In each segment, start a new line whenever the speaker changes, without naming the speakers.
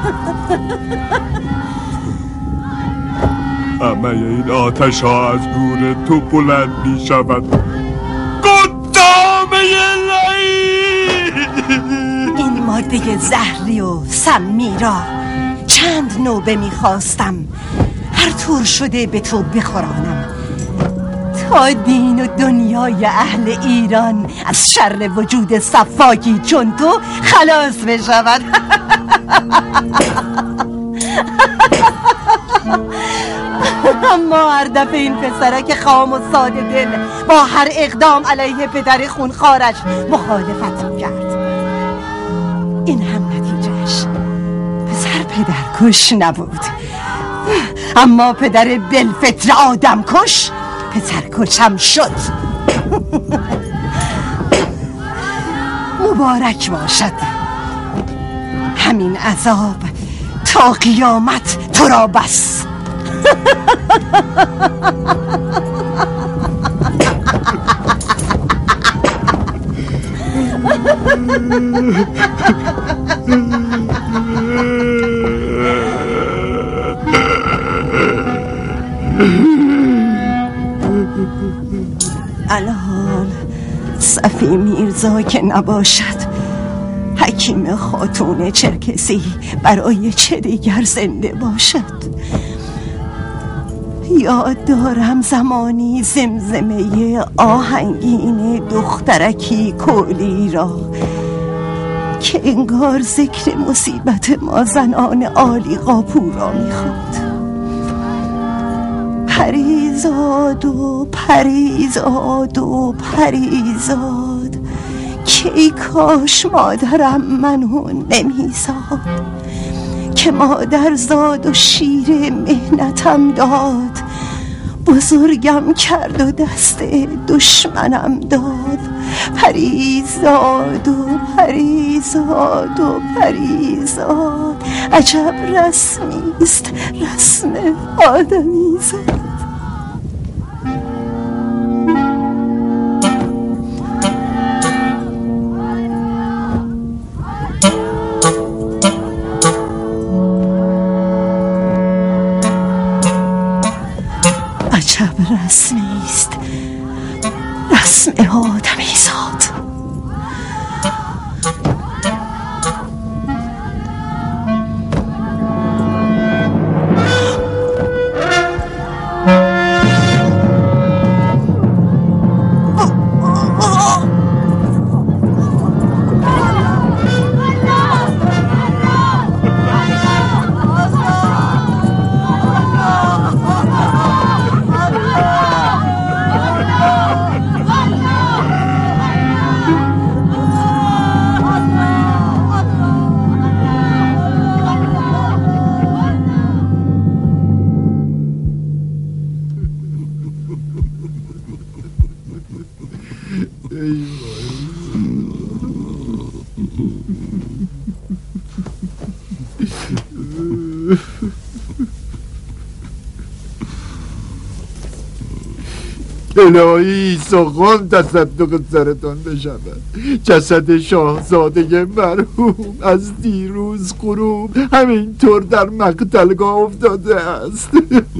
همه این آتش ها از گور تو بلند می شود. گدامه
این ماده زهری و سمی را چند نوبه می خواستم هر طور شده به تو بخورانم تا دین و دنیای اهل ایران از شر وجود صفاکی چون تو خلاص بشود. اما هر دفعه این پسرک خام و ساده دل با هر اقدام علیه پدر خونخوارش مخالفت می‌کرد. این هم نتیجهش پسر پدرکش نبود، اما پدر بلفطر آدمکش پسرکشم شد. مبارک باشد همین عذاب تا قیامت تو را بس. الحال صفی میرزا که نباشد، حکیم خاتون چرکسی برای چه دیگر زنده باشد؟ یاد دارم زمانی زمزمه آهنگین دخترکی کولی را که انگار ذکر مصیبت ما زنان عالی قاپورا میخواد. پریزاد و پریزاد و پریزاد که ای کاش مادرم منو نمیزاد، که مادر زاد و شیر مهنتم داد، بزرگم کرد و دست دشمنم داد. پریزاد و پریزاد و پریزاد، عجب رسمیست رسم آدمی زاد. عجب رسمیست رسم آدمی زاد.
الهی سخن تصدق سرتان بشود. جسد شاهزاده مرحوم از دیروز غروب همینطور در مقتلگاه افتاده است.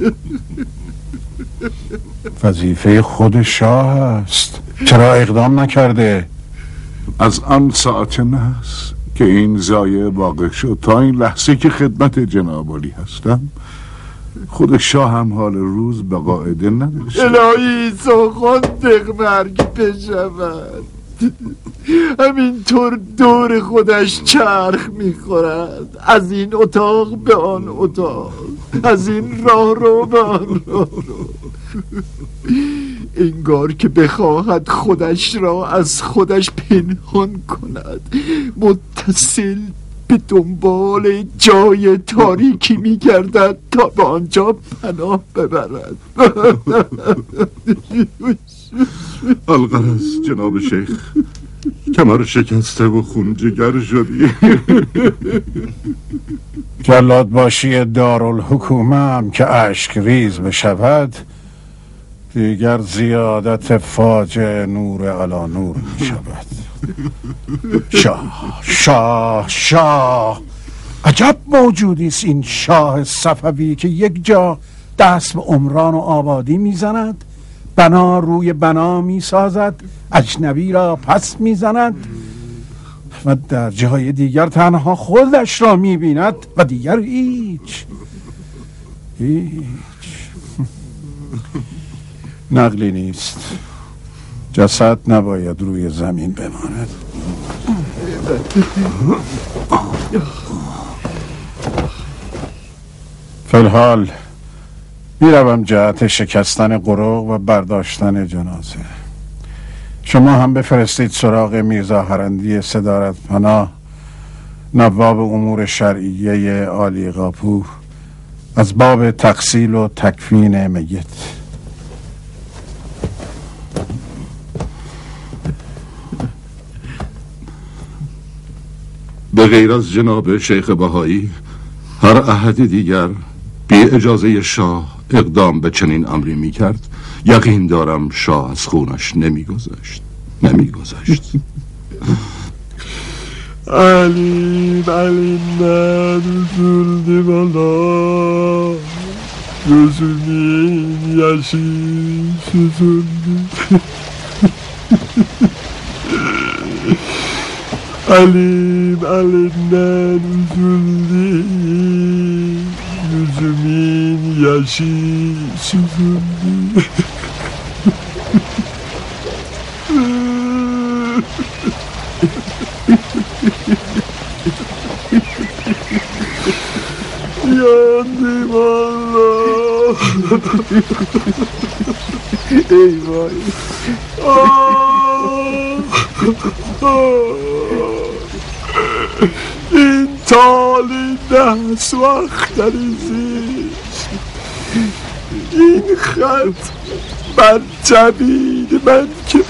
وظیفه خود شاه است، چرا اقدام نکرده؟
از آن ساعت نحس که این ضایعه واقع شد تا این لحظه که خدمت جناب عالی هستم، خود شاه هم حال روز به قاعده نداشت.
الهی سخن مرگ بشود. همینطور دور خودش چرخ میخورد، از این اتاق به آن اتاق، از این راه رو به آن راه رو. انگار که بخواهد خودش را از خودش پنهان کند، متصل به دنبال جای تاریکی می‌گردد تا به آنجا پناه ببرد.
الغرض جناب شیخ، کمر شکسته و خون جگر شدی.
جلاد باشی دارالحکومه هم که اشک ریز بشود، دیگر زیادت فاجعه نور علا نور می شود. شاه شاه شاه عجب موجودی است این شاه صفوی که یک جا دست به عمران و آبادی میزند، بنا روی بنا میسازد، اجنبی را پس میزند و در جای دیگر تنها خودش را میبیند و دیگر هیچ. نقلی نیست. جسد نباید روی زمین بماند. فی‌الحال میروم جهت شکستن قروق و برداشتن جنازه. شما هم بفرستید سراغ میرزا هرندی صدارت پناه، نواب امور شرعیه عالی قاپو، از باب تغسیل و تکفین میت.
به غیر از جناب شیخ بهایی هر احد دیگر بی اجازه شاه اقدام به چنین امری می کرد، یقین دارم شاه از خونش نمی گذشت.
علی نرزولدی بالا gözümün yaşı süzüldü. Alim alimden üzüldü, yüzümün yaşı süzüldü. Yandım Allah. Eyvah. این تالی دست وقت عزیز، این خط بر جبین من که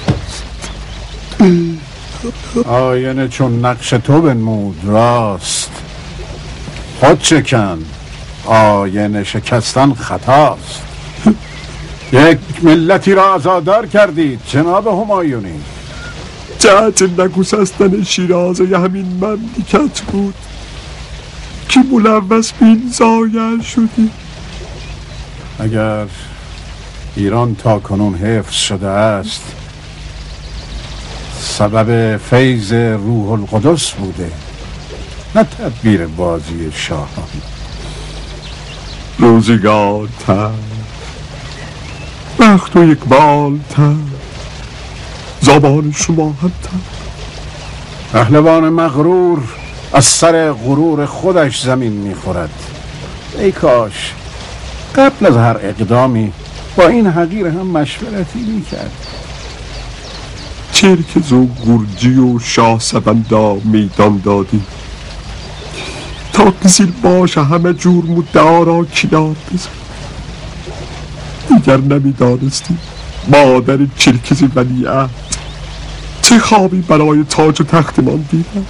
آینه چون نقش تو بنمود راست، خود چکن آینه شکستن خطاست. یک ملتی را آزادار کردید جناب همایونی.
جهت نگسستن شیرازه همین مملکت بود که ملوث بین زایل شدی.
اگر ایران تا کنون حفظ شده است سبب فیض روح القدس بوده، نه تدبیر بازی شاهان.
روزگار تر، وقت و اقبال تر، زبان شما هم تر.
پهلوان مغرور از سر غرور خودش زمین میخورد. ای کاش قبل از هر اقدامی با این حقیر هم مشورتی میکرد.
چرکز و گرجی و شاه سبندا میدان دادی تا قزیل باشه همه جور مدعا را کنار بزن. دیگر نمیدانستی مادر چرکز ولیعهد چه خوابی برای تاج و تختمان دیدم.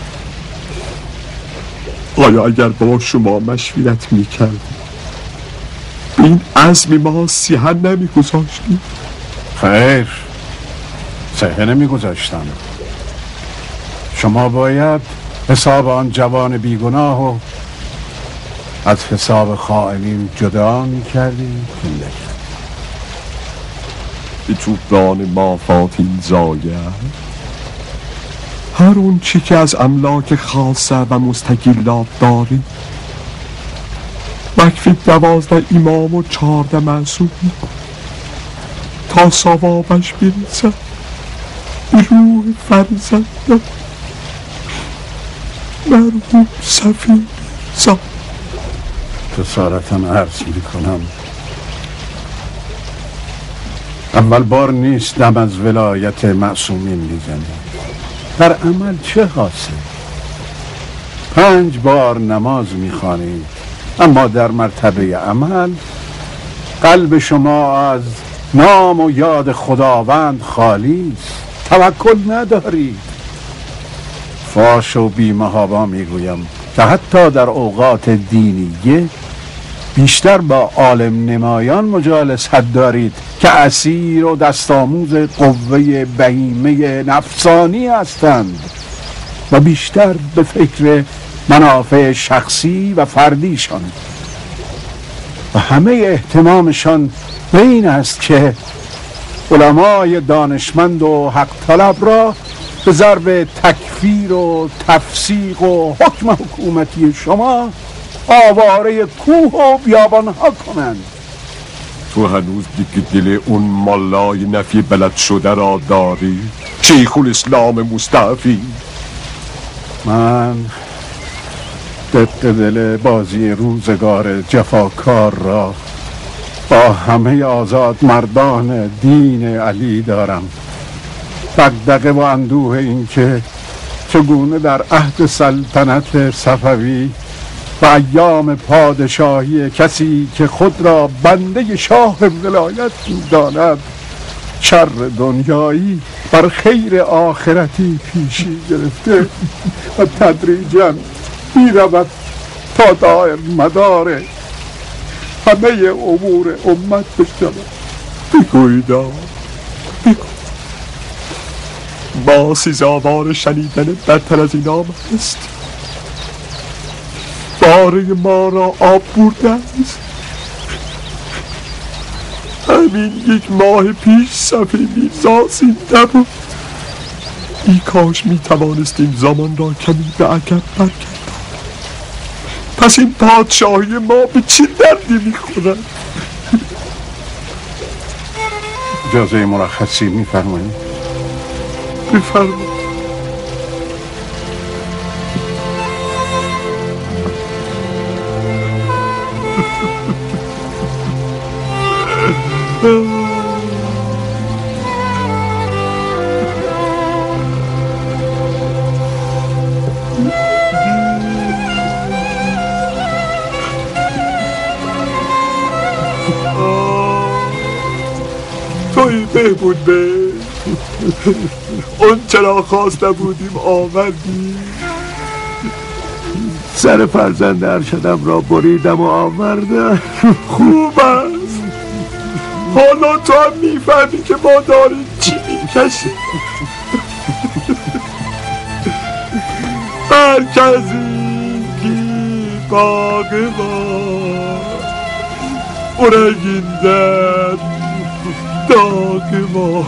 آیا اگر با شما مشورت میکردی به این عزم ما سیحن نمیگذاشتی؟
خیر، سیحن نمیگذاشتم. شما باید حساب آن جوان بیگناه و از حساب خائنین جدا میکردی.
به جبران مافات این زایه هر اون چی که از املاک خاصه و مستقلات داری وقف 12 امام و 14 معصومی تا ثوابش برسد به روح فرزندم مرحوم صفی رضا.
جسارتاً عرض میکنم اول بار نیست دم از ولایت معصومین میزنی. در عمل چه حاصل؟ 5 بار نماز میخوانید اما در مرتبه عمل قلب شما از نام و یاد خداوند خالی است. توکل ندارید. فاش و بی‌محابا میگویم که حتی در اوقات دینیه بیشتر با عالم نمایان مجالست دارید که اسیر و دستاموز قوه بهیمه نفسانی هستند و بیشتر به فکر منافع شخصی و فردیشان و همه اهتمامشان به این است که علمای دانشمند و حق طلب را به ضرب تکفیر و تفسیق و حکم حکومتی شما آواره کوه و بیابانها کنند.
تو هنوز دیگه دل اون مالای نفی بلد شده را داری؟ شیخ الاسلام مستعفی.
من دل بازی روزگار جفاکار را با همه آزاد مردان دین علی دارم. دغدغه و اندوه این که چگونه در عهد سلطنت صفوی و ایام پادشاهی کسی که خود را بنده شاه ولایت می‌داند شر دنیایی بر خیر آخرتی پیشی گرفته و تدریجاً می‌رود تا دایر مدار همه امور امت بشود.
بگویدا بگو، ما سزاوار شنیدن بدتر از این آم است. باره ما را آب برده است. همین 1 ماه پیش صفحه میرزا زنده بود. ای کاش میتوانستیم زمان را کمی به عقب برگردانیم. پس این پادشاهی ما به چه دردی میخورد؟
اجازه مرخصی میفرمایید؟
بفرمایید. توی بهبود به اون چرا خواسته بودیم آمدی.
سر فرزند ارشدم را بریدم و آوردم.
خوب است. حالا تو هم میفهمی که ما داریم چی میکشیم. هر کسی کی باغ ما ورگیندن داغ ما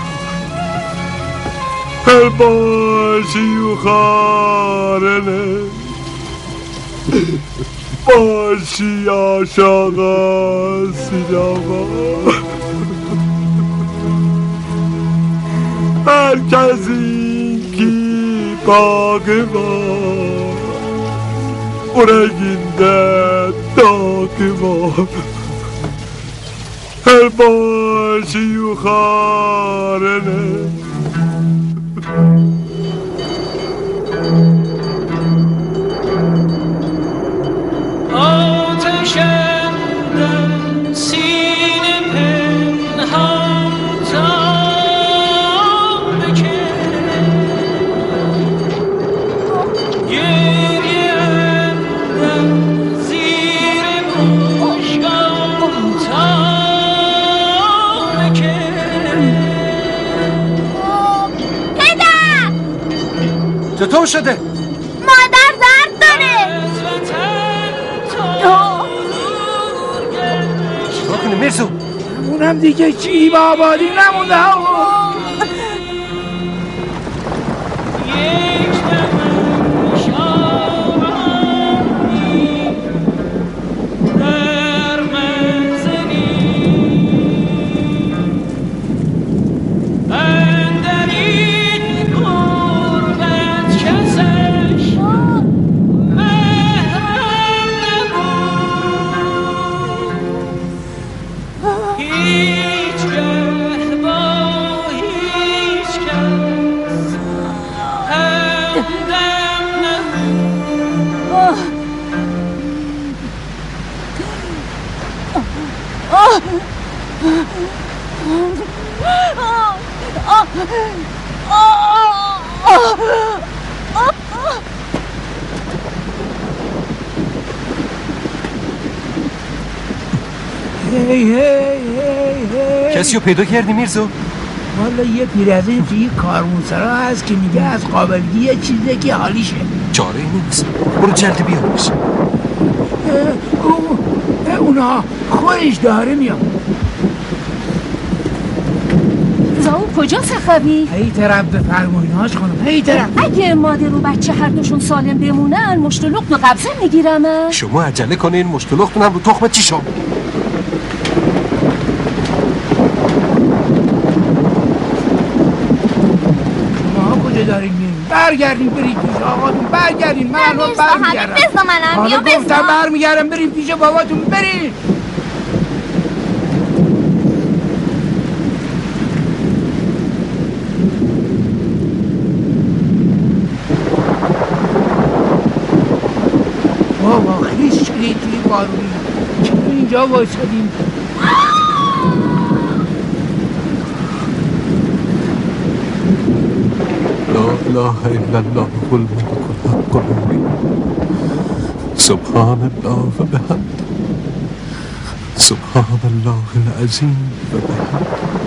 هر باشی و خارنه باشی آشاقا سیناما. هر کسی کی باغ ما ورگینده داغ ما هر باشی و خارنه
چطور شده؟
مادر درد داره.
چطور کنی میرزو؟
اونم دیگه چی با آبادی نمونده.
کسی رو پیدا کردی میرزو؟
والا یه پیرزین توی کاروانسرا هست که میگه از قابلگی یه چیزه که حالیشه.
چاره نیست، برو جلد بیارش.
اونا خودش داره میام.
زاو کجا صفوی؟
هی طرف به فرماینهاش خانم، هی طرف.
اگه مادر و بچه هر دوشون سالم بمونن مشت و لقم و قبضه میگیرم.
شما عجله کنین، مشت و لقمتونم رو تخم چیشم.
کجا دارین میرین؟ برگردین برید پیش آقاتون، برگردین. من الان برمیگردم.
بزا منم بیا بزا.
گفتم برمیگردم، برید پیش باباتون، برید. بابا خیلی شدید توی بارونی، چرا اینجا وایسادیم؟
لا اله الا الله الملك الحق المبين سبحان الله و بحمده سبحان الله العظیم و بحمده.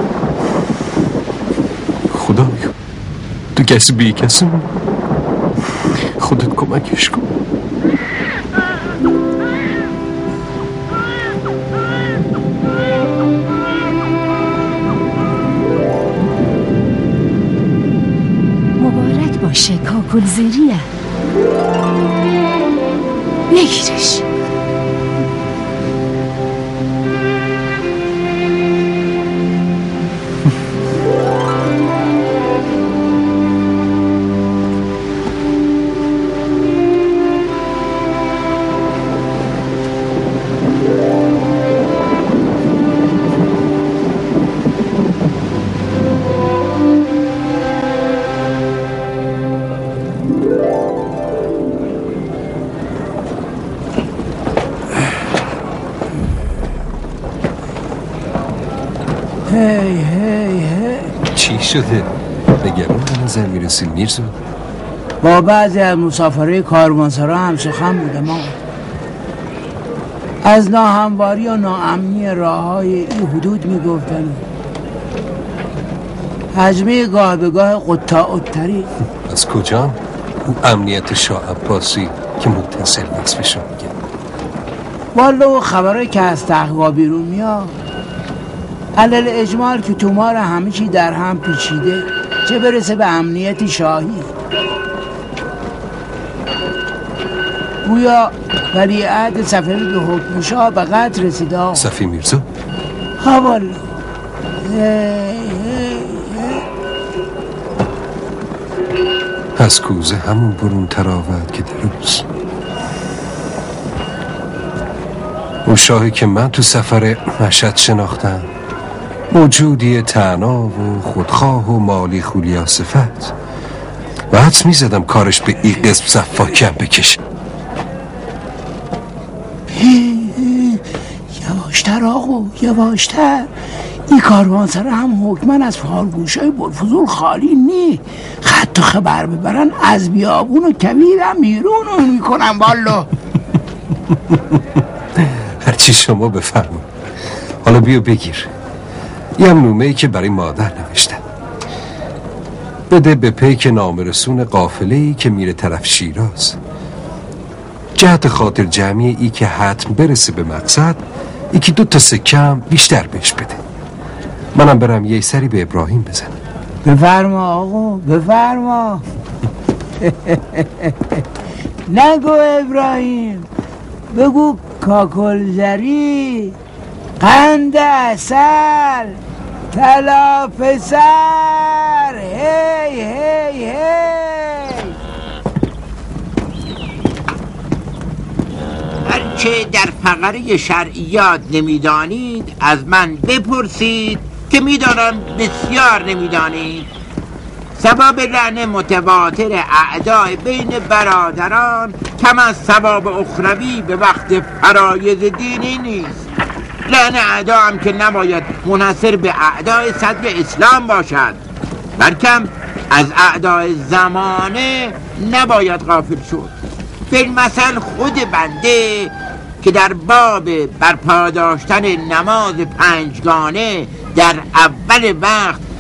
خدایا تو کسی بی کسی خودت کمکش کن.
باشه کاکل زریه بگیرش.
چی شده؟ نگران به نظر میرسی میرزو؟
با بعضی از مسافرهای کاروانسرا هم سخن بودم آقا، از ناهمواری و ناامنی راههای این حدود میگفتن، حجمه گاه به گاه قطاع الطریق.
از کجا؟ او امنیت شاه عباسی که متصل وصفشو میگه.
والا و خبره که از تقوا بیرون میاد علل اجمال که تومار همه چی در هم پیچیده، چه برسه به امنیت شاهی. گویا ولیعهد صفوی به حکم شاه به قتل رسیده.
صفی میرزا؟
ها والا.
از کوزه همون برون تراود که دروز. اون شاهی که من تو سفر مشهد شناختم موجودی طعناء و خودخواه و مالی خولیا صفت و حدس میزدم کارش به این قسم صفاکم بکشه.
یواشتر آقا یواشتر، این کاروانسرا هم حکمن از فالگوشای بلفضول خالی نی، خط و خبر ببرن از بیابون و کبیرم بیرون میکنن. والا
هرچی شما بفرمون. حالا بیا بگیر، یه نومه‌ای که برای مادر نوشتم، بده به پیک نامرسون قافله‌ای که میره طرف شیراز. جهت خاطر جمعی ای که حتم برسه به مقصد، یکی 2 تا سکم بیشتر بهش بده. منم برم یه سری به ابراهیم بزنم.
بفرما آقا بفرما. نگو ابراهیم، بگو کاکلزری، قند اصل، طلا پسر. هی هی هی.
هرچه در فقره شرعیات نمیدانید از من بپرسید که میدانم بسیار نمیدانید. ثواب لعن متواتر اعدای بین برادران کم از ثواب اخروی به وقت فرایض دینی نیست. لعن اعدا هم که نباید منحصر به اعدای صدر اسلام باشد، بلکه از اعدای زمانه نباید غافل شد. فی‌المثل خود بنده که در باب برپا داشتن نماز 5گانه در اول وقت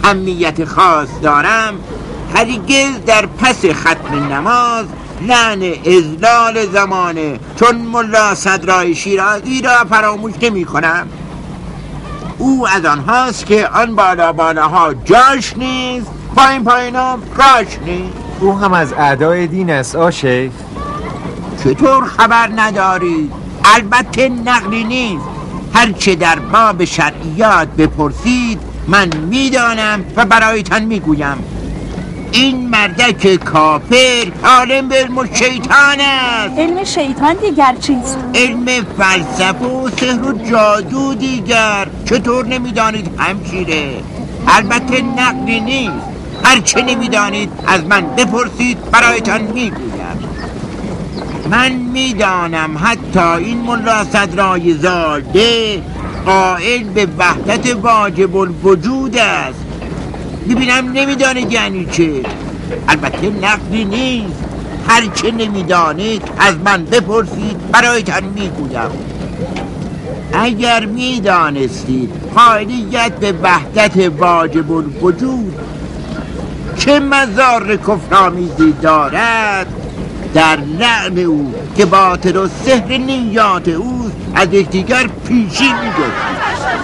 اهمیت خاص دارم، هرگز در پس ختم نماز لعن اذلال زمانه چون ملا صدرای شیرازی را فراموش نمی کنم. او از آنهاست که آن بالا بالاها جاش نیست، پایین پایینا راش نیست.
او هم از اعدای دین است شیخ.
چطور خبر ندارید؟ البته نقلی نیست. هرچه در باب شرعیات بپرسید من میدانم و برایتان میگویم. این مردک کافر عالم به علم شیطان است.
علم شیطان دیگر چیست؟
علم فلسفه و سحر و جادو دیگر. چطور نمیدانید همشیره؟ البته نقلی نیست. هرچه نمیدانید از من بپرسید برایتان میگویم. من میدانم حتی این ملا صدرای زاده قائل به وحدت واجب الوجود است. ببینم نمیدانید یعنی چه؟ البته نقلی نیست. هرچه نمیدانید از من بپرسید برایتان میگویم. اگر میدانستید قائلیت به وحدت واجب الوجود چه مضار کفرآمیزی دارد، در لعن او که باطل و سحر نیات اوست از یکدیگر پیشی می‌گذارید.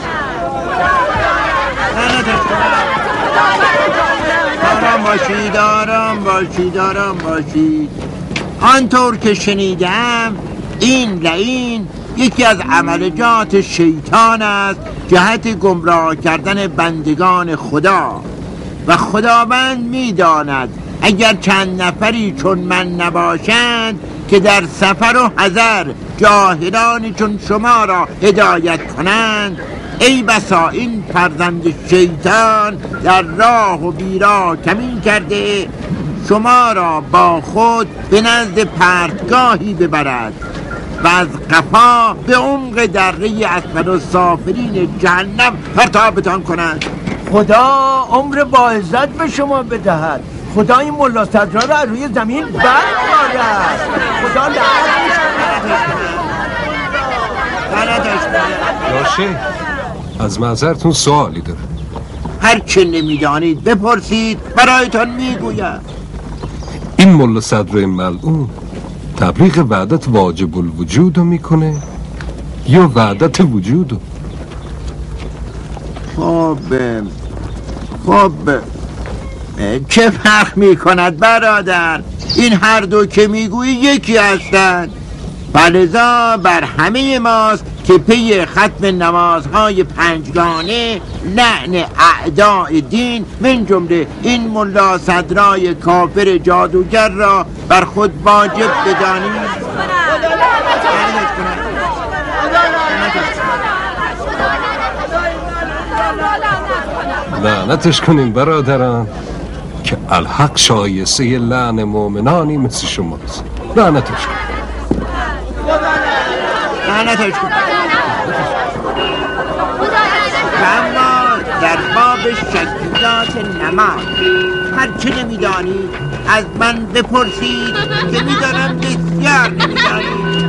آرام باشید. آنطور که شنیدم این لعین یکی از عملجات شیطان است جهت گمراه کردن بندگان خدا و خداوند می‌داند اگر چند نفری چون من نباشند که در سفر و حضر جاهلانی چون شما را هدایت کنند، ای بسا این فرزند شیطان در راه و بیراه کمین کرده شما را با خود به نزد پرتگاهی ببرد و از قفا به عمق دره اسفل السافلین جهنم پرتابتان کند.
خدا عمر با عزت به شما بدهد. خدا این ملا صدرا را روی زمین برآورد. خدا
باشه. از معذرتون سوالی داره.
هر چه نمیدانید بپرسید برایتان میگویم.
این ملا صدر ملعون تبلیغ وحدت واجب الوجود رو میکنه یا وحدت وجود رو؟
خب چه فرق میکند برادر؟ این هر دو که میگویی یکی هستند. فلذا بر همه ماست که پی ختم نمازهای پنجگانه لعن اعداء دین من جمله این ملا صدرای کافر جادوگر را بر خود واجب بدانید.
لعنتش کنیم برادران که الحق شایسته لعن مؤمنانی مثل شماست. لعنتش کنیم.
اما در باب شکلیات نماز هرچه نمیدانید از من بپرسید که میدانم بسیار نمیدانید.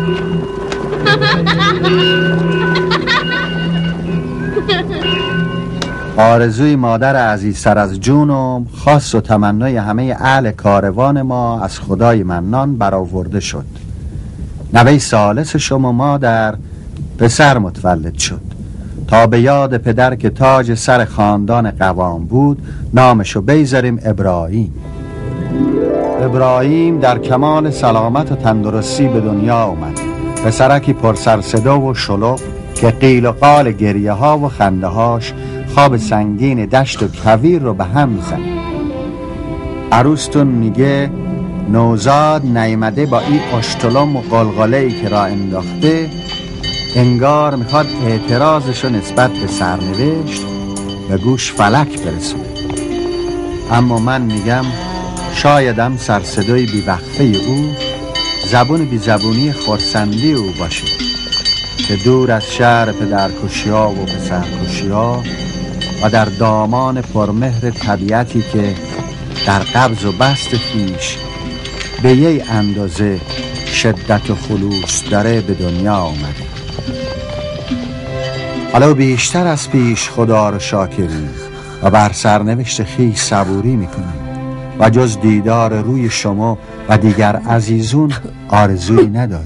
آرزوی مادر عزیزتر از جونم خاص و تمنای همه اهل کاروان ما از خدای منان برآورده شد. نوه ثالث شما مادر پسر متولد شد تا به یاد پدر که تاج سر خاندان قوام بود نامشو بیذاریم ابراهیم. ابراهیم در کمال سلامت و تندرستی به دنیا اومد. پسرکی پر سر صدا و شلوغ که قیل و قال گریه ها و خنده هاش خواب سنگین دشت و کویر رو به هم میزنه. عروستون میگه نوزاد نیامده با این اشتلم و قلقله‌ای که را انداخته انگار میخواد اعتراضشو نسبت به سرنوشت به گوش فلک برسونه. اما من میگم شایدم سرصدای بیوقفه او زبون بی زبونی خرسندی او باشه که دور از شهر پدرکشی‌ها و پسرکشی‌ها و در دامان پرمهر طبیعتی که در قبض و بست خویش به یه اندازه شدت و خلوص داره به دنیا آمده. حالا بیشتر از پیش خدا رو شاکریم و بر سرنوشت خویش صبوری میکنم و جز دیدار روی شما و دیگر عزیزون آرزویی ندارم.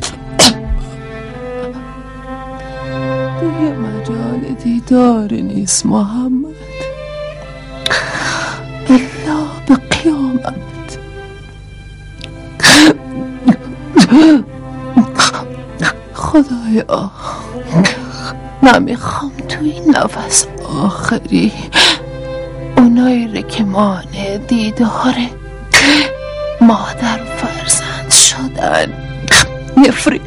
دیگه مجال دیدار نیست محمد، الا به قیامت. خدایا نمیخوام تو این نفس آخری اونایی رو که مانع دیدار مادر و فرزند شدن نفرین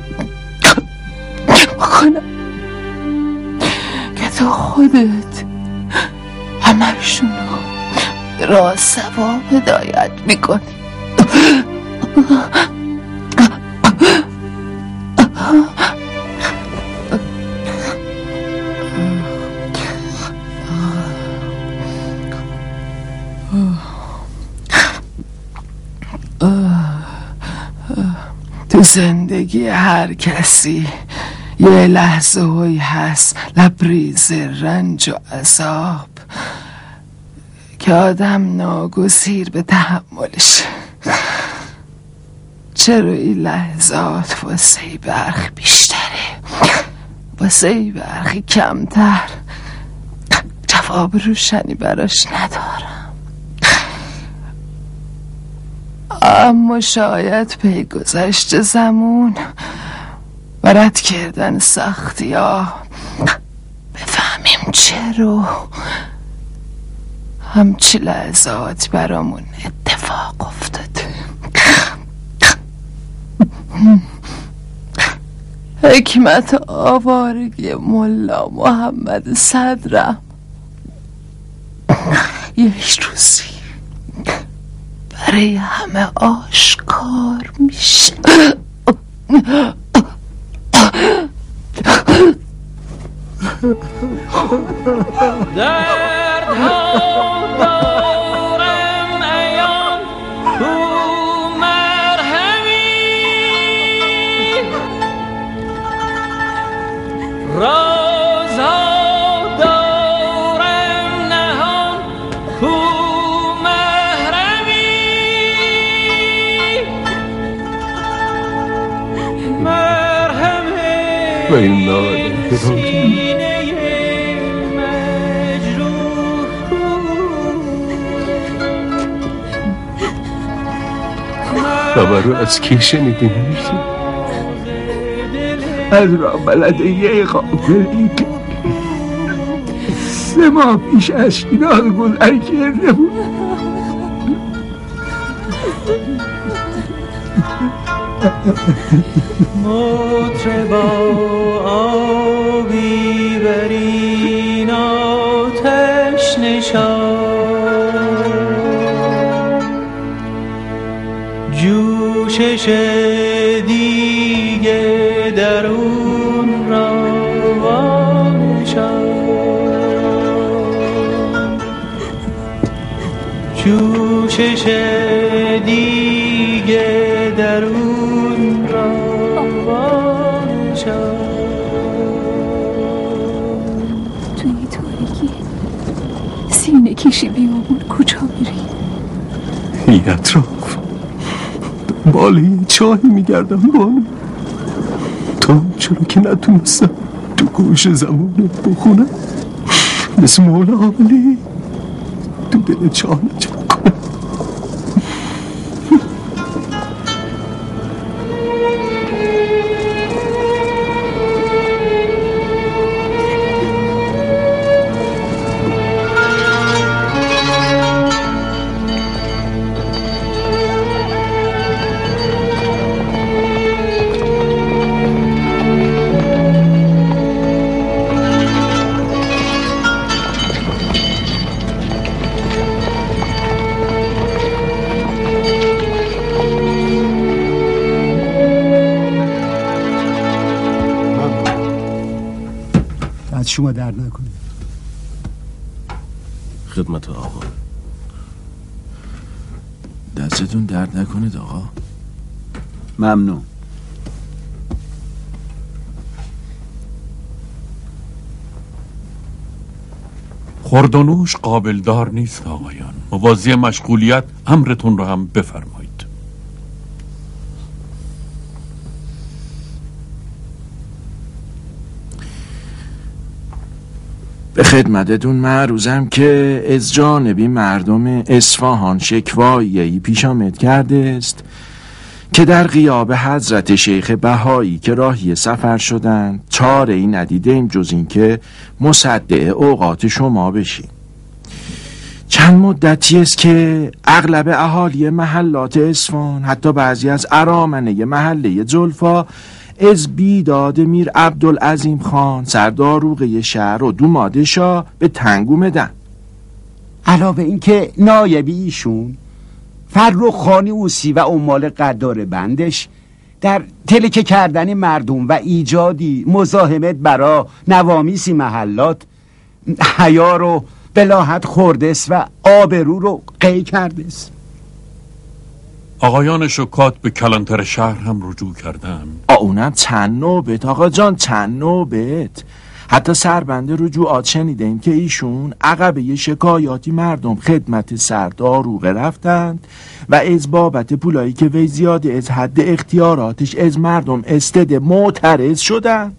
بکنم که تو خودت همشون رو را ثواب هدایت میکنی. تو زندگی هر کسی یه لحظه هایی هست لبریز رنج و عذاب که آدم ناگزیر به تحملش. چرا این لحظات واسه برخی بیشتره واسه برخی کمتر؟ جواب روشنی براش ندارم، اما شاید پی گذشت زمون و رد کردن سختی ها بفهمیم چرا همچی لحظات برامون اتفاق افتاده. حکمت آوارگی ملا محمد صدرم یک روزی برای همه آشکار میشه.
و این ناله خبر رو از کی شنیدی؟
از را بلده یه غافلی که 3 ماه پیش از شیراز گذر کرده بود.
مطربا آبی برین آتش نشان، جوشش دیگه درون را وانشان، جوشش دیگه درون را وانشان.
توی تاریکی سینه کشی بیامون کجا میری؟
این اطراف دنبال یه چاهی میگردم بانو، تا چرا که نتونستم تو گوش زمونه بخونم مثل مولا علی تو دل چاه نجم کنم.
شما درد نکنید.
خدمت آقا. دستتون درد نکنید آقا.
ممنون.
خورد و نوش قابل دار نیست آقایان. موازی مشغولیت امرتون رو هم بفرمایید.
به خدمتتون معروضم که از جانبی مردم اصفهان شکوایی پیش آمد کرده است که در غیاب حضرت شیخ بهایی که راهی سفر شدند چاره ای ندیدیم جز این که مصدع اوقات شما بشیم. چند مدتی است که اغلب اهالی محلات اصفهان، حتی بعضی از ارامنه محله جلفا، از بیداد میر عبدالعظیم خان سرداروغه شهر و دوماده شاه به تنگ اومدن.
علاوه این که نایبی ایشون فرخ خانی اوسی و عمال قدار بندش در تلکه کردن مردم و ایجادی مزاحمت برا نوامیسی محلات حیا رو بلاحت خوردست و آبرو رو قی کردست.
آقایان شکات به کلانتر شهر هم رجوع کردن.
اونم چند نوبت آقا جان، چند نوبت. حتی سربنده رجوعات شنیدیم که ایشون عقبه شکایاتی مردم خدمت سرداروغه رفتند و از بابت پولایی که وی زیاده از حد اختیاراتش از مردم استده معترض شدن.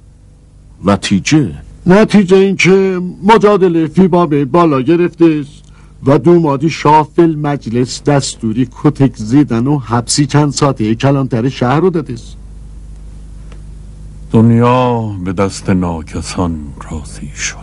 نتیجه این که مجادله فی باب بالا گرفته و دومادی شافل مجلس دستوری کتک زیدن و حبسی چند ساعته کلانتر شهر رو داده.
دنیا به دست ناکسان راضی شد.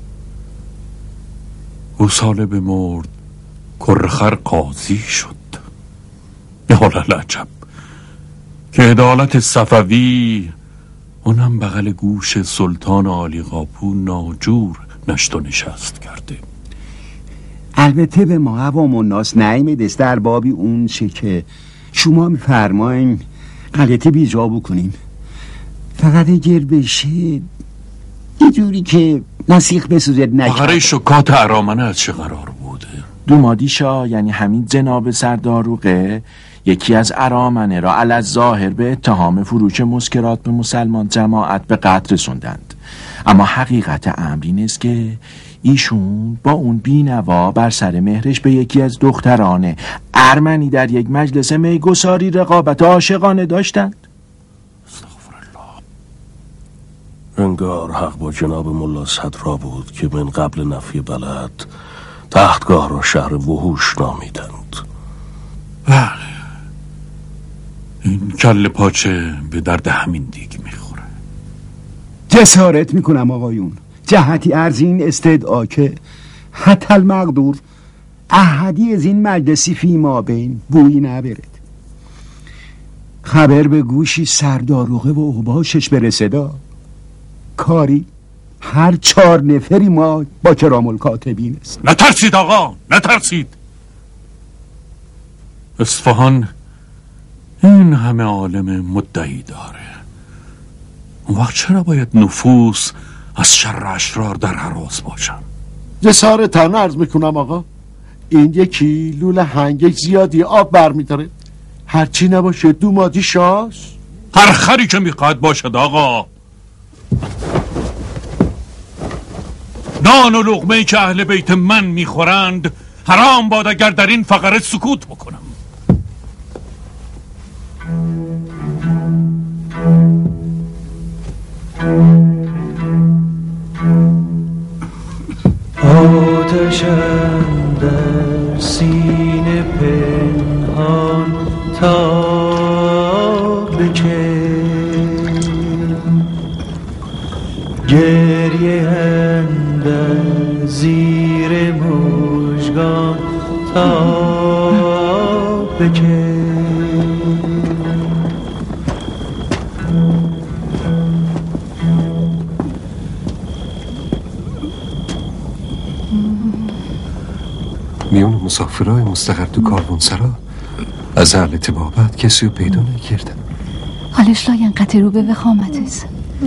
او ساله بمرد کرخر قاضی شد. یا لعجب که عدالت صفوی اونم بغل گوش سلطان عالی قاپو ناجور نشت و نشست کرده.
البته به ما عوام الناس نایمیدست در بابی اون چه که شما میفرمایین غلطی بیجا بکنیم. فقط اگر بشه یه جوری که نسیخ بسوزد نکرد.
فقره شکات ارامنه از چه قرار بوده؟
دومادی شاه یعنی همین جناب سرداروغه یکی از ارامنه را علی الظاهر به اتهام فروش مسکرات به مسلمان جماعت به قتل رسوندند. اما حقیقت امر این است که ایشون با اون بینوا بر سر مهرش به یکی از دختران ارمنی در یک مجلس میگساری رقابت عاشقانه داشتند.
انگار حق با جناب ملا صدرا بود که من قبل نفی بلد تختگاه را شهر وحوش نامیدند.
بله، این کل پاچه به درد همین دیگ میخوره.
جسارت میکنم آقایون جهتی از این استدعا که حتی المقدور احدی از این مجلسی فی ما بین بویی نبرد. خبر به گوشی سرداروغه و اوباشش برسدا کاری هر 4 نفری ما با کرام الکاتبین است.
نترسید آقا، نترسید. اصفهان این همه عالم مدعی داره. اون وقت چرا باید نفوس از شر اشرار در حراس باشن؟
جسارتاً عرض میکنم آقا، این یکی لوله هنگک زیادی آب برمیداره. هرچی نباشه دومادی شاش
هر خری که میخواد باشد آقا. نان و لقمه‌ای که اهل بیت من میخورند حرام باد اگر در این فقره سکوت بکنم.
آتشم در سینه پنهان تا بکن، گریه هم در زیر مژگان تا بکن.
میون مسافرهای مستقر تو کاروانسرا از اهل طبابت کسی رو پیدا نکردم.
حالش لاین قطع رو به وخامت است.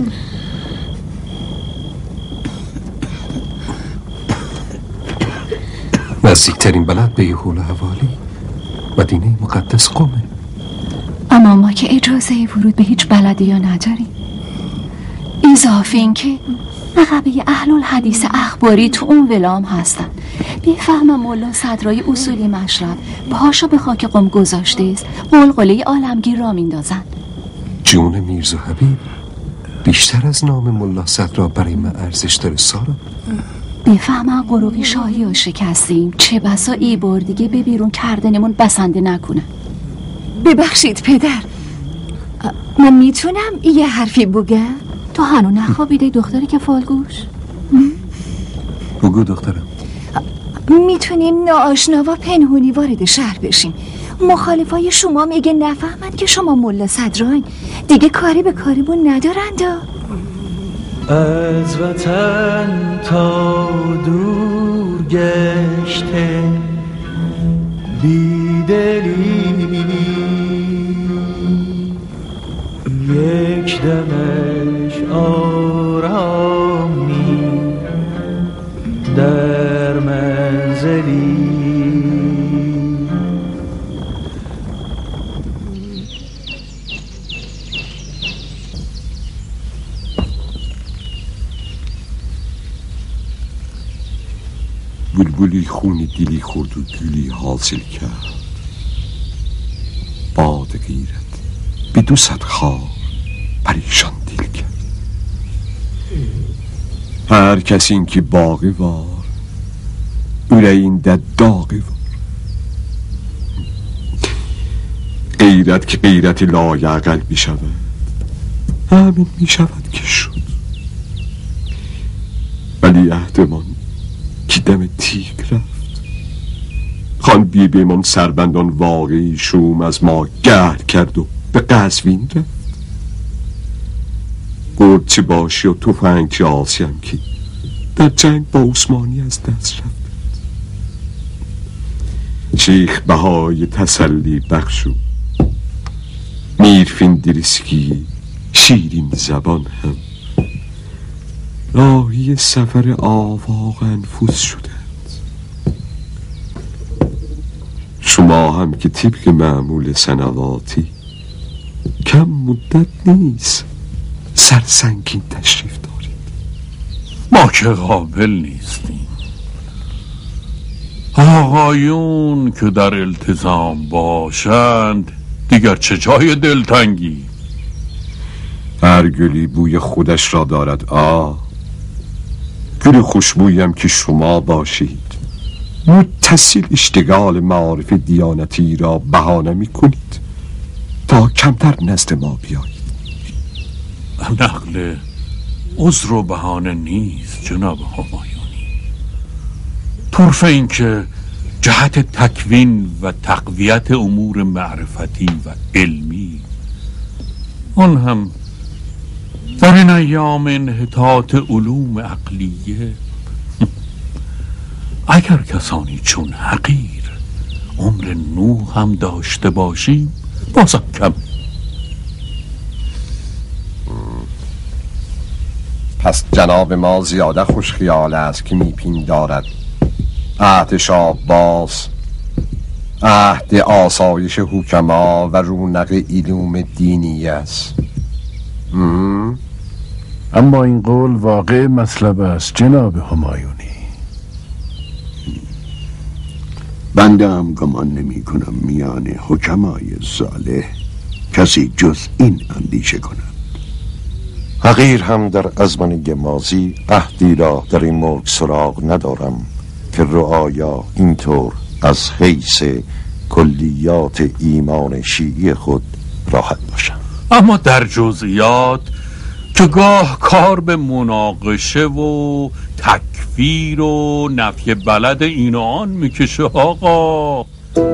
نزدیکترین بلد به یه حول حوالی مدینه مقدس قومه.
اما ما که اجازه ورود به هیچ بلدی یا نداریم.
اضافه این که نقبه اهل الحدیث اخباری تو اون ولام هستن. بفهمم مولا صدرای اصولی مشرب پاشو به خاک قم گذاشته است، قلقله عالمگیر را میندازن.
جون میرزا حبیب بیشتر از نام مولا صدرا برای من ارزش داره سارا.
بفهمم قروقی شاهی ها شکستیم، چه بسا ای بار دیگه به بیرون کردنمون بسنده نکنن.
ببخشید پدر، من میتونم یه حرفی بگم؟
تو هنو نخوابیده دختری که فالگوش؟
بگو دخترم.
میتونیم ناآشنا و پنهونی وارد شهر بشیم. مخالفای شما میگه نفهمند که شما ملا صدراین، دیگه کاری به کاریمون ندارند.
از وطن تا دور گشته بیدلی، یک دمش آرامی در منزلی.
بلبلی خون دلی خورد و گلی حاصل کرد. باد غیرت به 200 خار پریشان دل کرد. هر کسی این که باقی وار این در داغی وار. غیرت که غیرت لایعقل می شود، همین می شود که شد. ولی عهدمان که دم تیغ رفت، خان بیبیمان سربندان واقعی شوم از ما گل کرد و به قزوین رفت. گرد چه باشی و تفنگ چه آسیم که در جنگ با عثمانی از دست رفت. شیخ بهای تسلی بخشو میرفین دریسکی شیرین زبان هم راهی سفر آواق انفوس شدند. شما هم که طبق معمول سنواتی کم مدت نیست سرسنگین تشریف دارید.
ما که قابل نیستیم. آقایون که در التزام باشند دیگر چه جای دلتنگی.
هر گلی بوی خودش را دارد. گل خوشبویم که شما باشید متصل اشتغال معارف دیانتی را بهانه می کنید تا کمتر نزد ما بیایید.
نقل عذر و بهانه نیست جناب همایونی. طرف این که جهت تکوین و تقویت امور معرفتی و علمی، آن هم در این ایام انحطاط علوم عقلیه، اگر کسانی چون حقیر عمر نوح هم داشته باشیم بازم کم.
پس جناب ما زیاده خوش خیال است که میپین دارد عهد شاه باز، عهد آسایش حکما و رونق علوم دینی است.
اما این قول واقع مطلب است جناب همایونی.
بنده هم گمان نمی کنم میان حکمای صالح کسی جز این اندیشه کند.
حقیر هم در ازمنه ماضی عهدی را در این ملک سراغ ندارم که رعایا اینطور از حیث کلیات ایمان شیعی خود راحت باشم.
اما در جزئیات که گاه کار به مناقشه و تکفیر و نفی بلد این و آن میکشه آقا.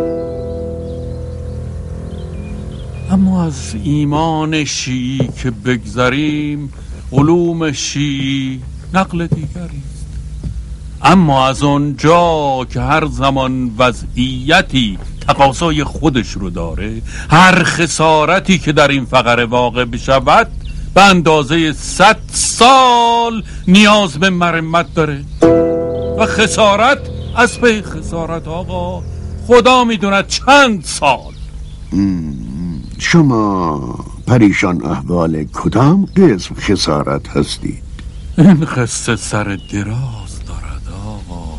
اما از ایمان شیعی که بگذریم، علوم شیعی نقل دیگری است. اما از آنجا که هر زمان وضعیتی تقاضای خودش رو داره، هر خسارتی که در این فقره واقع بشود به اندازه 100 سال نیاز به مرمت داره و خسارت از پی خسارت آقا خدا میدوند چند سال.
شما پریشان احوال کدام قسم خسارت هستید؟
این قصه سر دراز دارد آقا.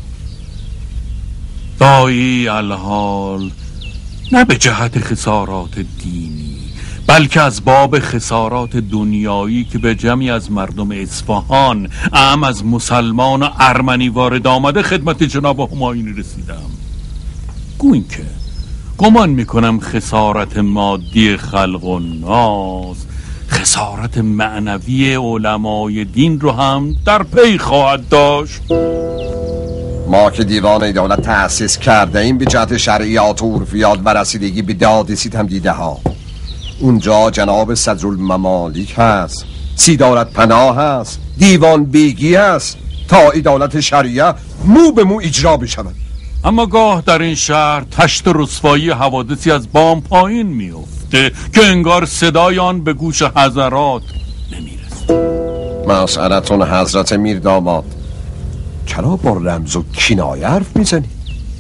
دایی الحال نه به جهت خسارات دینی بلکه از باب خسارات دنیایی که به جمعی از مردم اصفهان اعم از مسلمان و ارمنی وارد آمده خدمت جناب همایونی رسیدم. گوین که گمان میکنم خسارت مادی خلق و ناس خسارت معنوی علمای دین رو هم در پی خواهد داشت.
ما که دیوان عدالت تأسیس کرده این به جهت شرعیات و عرفیات و رسیدگی به داد ستم دیده ها. اونجا جناب صدرالممالک هست، سیدارت پناه هست، دیوان بیگی هست تا عدالت شریعه مو به مو اجرا بشود.
اما گاه در این شهر تشت رسوایی حوادثی از بام پایین میفته که انگار صدای آن به گوش حضرات نمیرسه.
مسئلتون حضرت میر داماد، چرا با رمز و کنایه حرف میزنی؟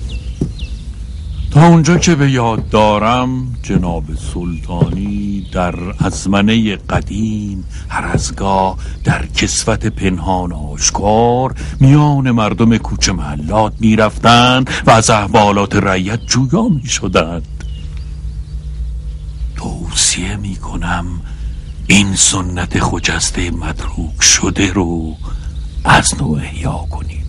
تا اونجا که به یاد دارم جناب سلطانی در ازمنه قدیم هر ازگاه در کسوت پنهان آشکار میان مردم کوچه محلات میرفتند و از احوالات رعیت جویا میشدند. توصیه میکنم این سنت خجسته متروک شده رو از نوع احیا کنید.